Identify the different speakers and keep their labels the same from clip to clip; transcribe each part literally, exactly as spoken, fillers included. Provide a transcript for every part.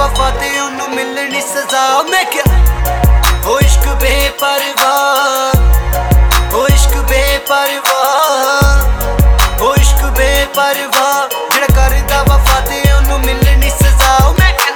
Speaker 1: वफा ते उन्नू मिलनी सजा। मैं क्या हो इश्क बेपरवाह, हो इश्क बेपरवाह, हो इश्क बेपरवाह जेड़ा करदा वफा ते उन्नू मिलनी सजा। मैं क्या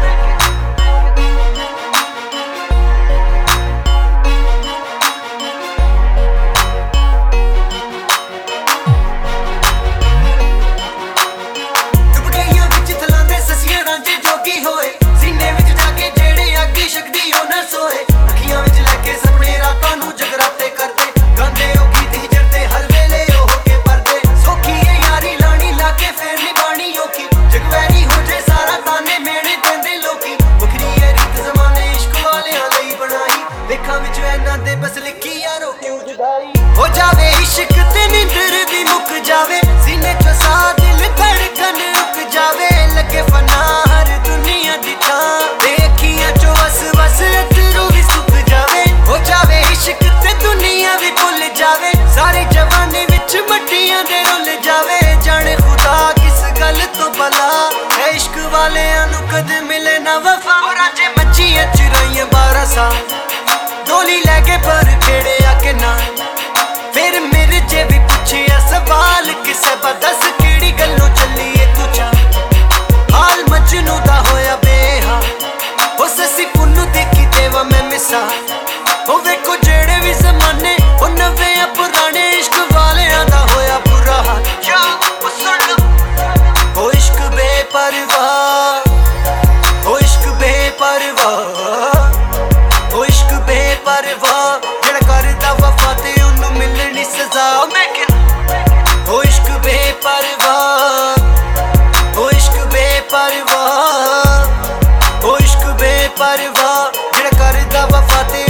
Speaker 1: बस लिखी यारो क्यों जुदाई हो जावे इश्क ते नींदर भी मुक जावे, सीने चो सा दिल धड़कन रुक जावे, लगे फना हर दुनिया दी थां ते अखियां चो वस वस अथरू भी सुक जावे। हो जावे इश्क ते दुनिया भी भुल जावे, सारे जवानी विच मट्टियां दे रुल जावे। जाने खुदा किस गल तो भला है इश्क वालियां नू कद मिले ना वफा। राजे मच्छियां चुराइयां बारह साल डोली लैके पर खेड़े आके ना, फिर मेरे जे भी पूछिया सवाल किसे दस केड़ी गल्लों चलिए तू चा। हाल मजनू दा होया बेहाल, हो ससी पुन्नू देखी देवा मैं मिसाल। हो वेखो जेड़े भी जमाने हो नवे या पुराने, इश्क वालियां दा होया बुरा हाल। हो इश्क बेपरवाह, हो इश्क बेपरवाह, हो इश्क बेपरवाह जेड़ा करदा वफा ते उन्नू मिलनी सजा। मैं क्या हो इश्क बेपरवाह, हो इश्क बेपरवाह, हो इश्क बेपरवाह जेड़ा करदा वफा ते